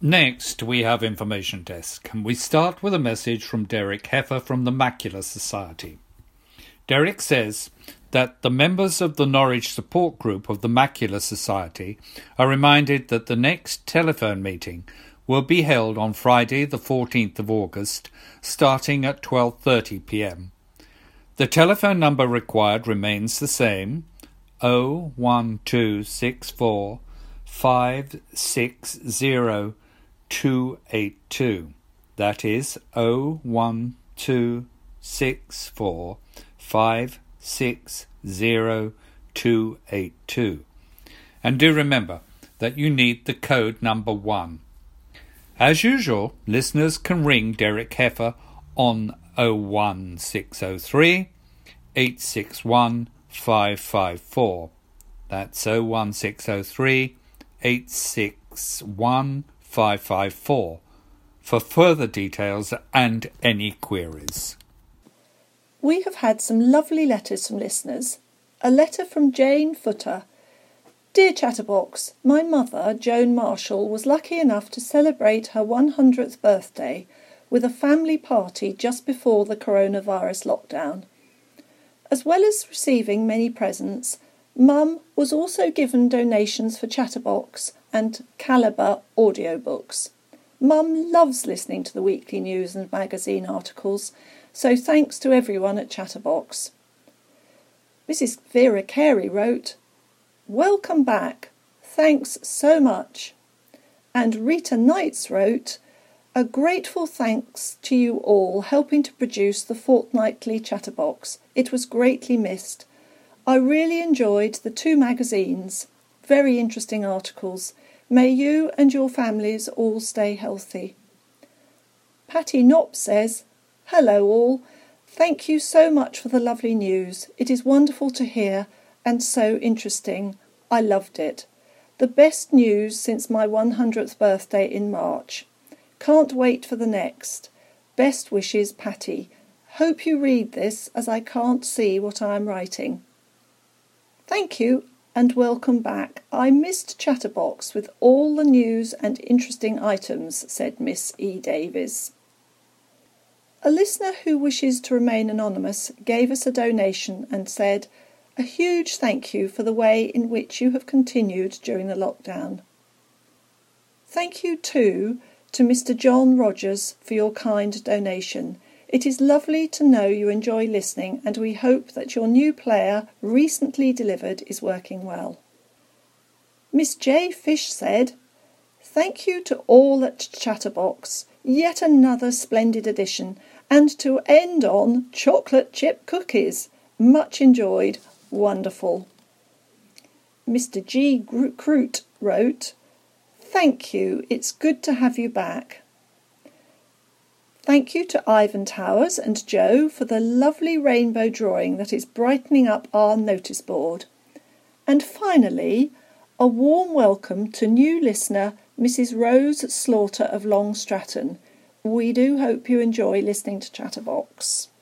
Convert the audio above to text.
Next, we have Information Desk, and we start with a message from Derek Heffer from the Macular Society. Derek says that the members of the Norwich support group of the Macular Society are reminded that the next telephone meeting will be held on Friday the 14th of August, starting at 12:30 p.m. The telephone number required remains the same, 01264 560 282. That is 01264 560 282. And do remember that you need the code number 1. As usual, listeners can ring Derek Heffer on 01603 861 554. That's 01603 861 554 for further details and any queries. We have had some lovely letters from listeners. A letter from Jane Footer. Dear Chatterbox, my mother, Joan Marshall, was lucky enough to celebrate her 100th birthday with a family party just before the coronavirus lockdown. As well as receiving many presents, Mum was also given donations for Chatterbox and Calibre audiobooks. Mum loves listening to the weekly news and magazine articles, so thanks to everyone at Chatterbox. Mrs. Vera Carey wrote, Welcome back. Thanks so much. And Rita Knights wrote, A grateful thanks to you all helping to produce the fortnightly Chatterbox. It was greatly missed. I really enjoyed the 2 magazines. Very interesting articles. May you and your families all stay healthy. Patty Knopp says, Hello all. Thank you so much for the lovely news. It is wonderful to hear and so interesting. I loved it. The best news since my 100th birthday in March. Can't wait for the next. Best wishes, Patty. Hope you read this as I can't see what I am writing. Thank you and welcome back. I missed Chatterbox with all the news and interesting items, said Miss E. Davies. A listener who wishes to remain anonymous gave us a donation and said, A huge thank you for the way in which you have continued during the lockdown. Thank you too to Mr. John Rogers for your kind donation. It is lovely to know you enjoy listening and we hope that your new player, recently delivered, is working well. Miss J. Fish said, Thank you to all at Chatterbox. Yet another splendid edition. And to end on chocolate chip cookies. Much enjoyed. Wonderful. Mr. G. Croot wrote, Thank you. It's good to have you back. Thank you to Ivan Towers and Joe for the lovely rainbow drawing that is brightening up our notice board. And finally, a warm welcome to new listener Mrs. Rose Slaughter of Long Stratton. We do hope you enjoy listening to Chatterbox.